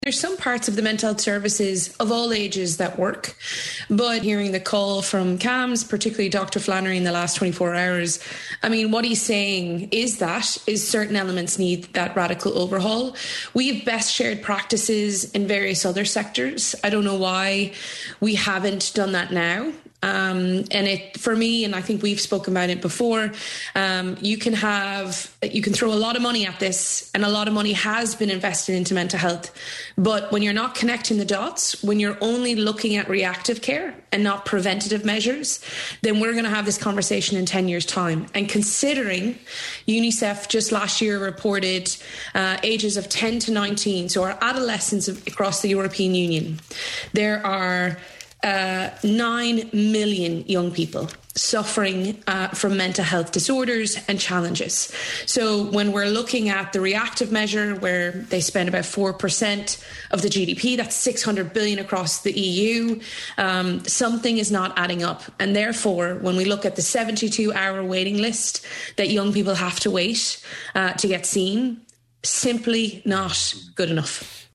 There's some parts of the mental health services of all ages that work, but hearing the call from CAMHS, particularly Dr. Flannery in the last 24 hours, I mean, what he's saying is certain elements need that radical overhaul. We have best shared practices in various other sectors. I don't know why we haven't done that now. For me, and I think we've spoken about it before, you can throw a lot of money at this, and a lot of money has been invested into mental health. But when you're not connecting the dots, when you're only looking at reactive care and not preventative measures, then we're going to have this conversation in 10 years' time. And considering UNICEF just last year reported ages of 10 to 19, so our adolescents across the European Union, there are 9 million young people suffering from mental health disorders and challenges. So when we're looking at the reactive measure, where they spend about 4% of the GDP, that's 600 billion across the EU, something is not adding up. And therefore, when we look at the 72-hour waiting list that young people have to wait to get seen, simply not good enough.